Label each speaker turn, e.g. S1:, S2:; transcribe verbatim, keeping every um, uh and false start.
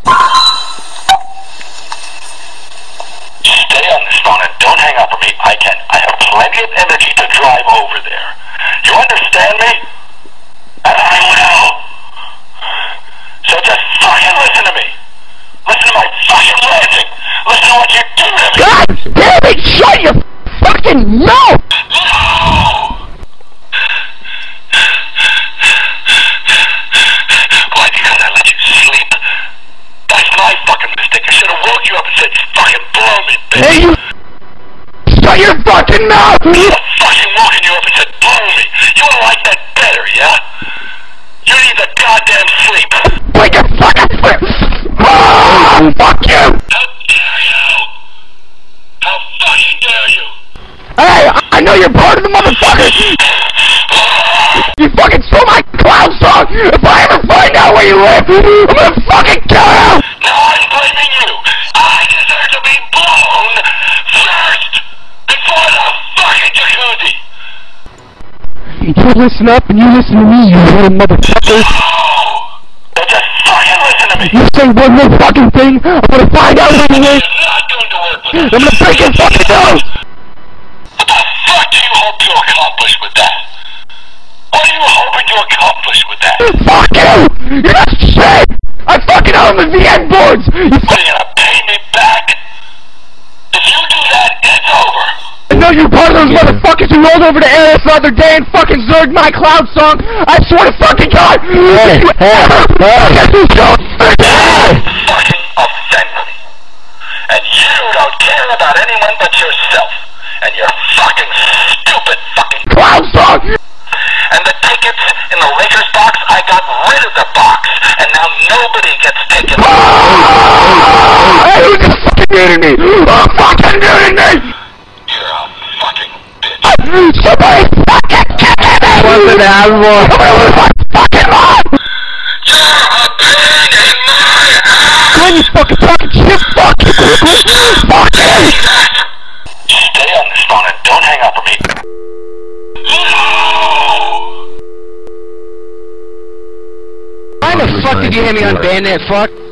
S1: Stay on this phone and don't hang up on me. I can. I have plenty of energy to drive over there. You understand me? And I will. So just fucking listen to me. Listen to my fucking ranting. Listen to what you do to me.
S2: God damn it! Shut your fucking mouth!
S1: No! Why? Because I let you sleep? That's my fucking mistake. I should have woke you up and said, fucking blow me, bitch.
S2: Hey, you... Shut your fucking mouth!
S1: I should have fucking woken you up and said, blow me. You would like that better, yeah? You need the goddamn sleep.
S2: Wake your fucking foot! Oh, fuck you!
S1: How dare you? How fucking dare you?
S2: Hey, I know you're part of the motherfuckers! You fucking stole my clown song! If I ever find out where you live, I'm gonna fucking kill you!
S1: No, I'm blaming you. I deserve to be blown first before the fucking jacuzzi.
S2: You listen up and you listen to me, you little motherfuckers!
S1: No! Just fucking listen to me.
S2: You say one more fucking thing, I'm gonna find out where you live!
S1: You're not going to work with us.
S2: I'm gonna break your fucking nose!
S1: What the fuck do you hope to accomplish with that? What are you hoping to accomplish with that?
S2: Fuck you! You're not shit! I fucking own the V N boards! You
S1: Are you gonna pay me back? If you do that, it's over.
S2: I know you're part of those motherfuckers who rolled over to Ares the other day and fucking zerged my cloud song! I swear to fucking God! Hey, hey, hey! Don't
S1: fucking offend me. And you don't care about anyone but yourself. And your fucking stupid fucking
S2: cloud song!
S1: And the tickets in the Lakers box, I got rid of the box. And now nobody gets tickets.
S2: Oh! Hey, who's just fucking muting me? Oh, fucking muting me!
S1: You're a fucking bitch.
S2: Somebody fucking kill me! What's an animal? I'm gonna lose my fucking mind!
S1: You're a pain in my ass!
S2: When you fucking talking shit, fuck you! Fuck you!
S1: Stay on this phone and don't hang up on me.
S2: Why the fuck did you hit me on Bandit, fuck?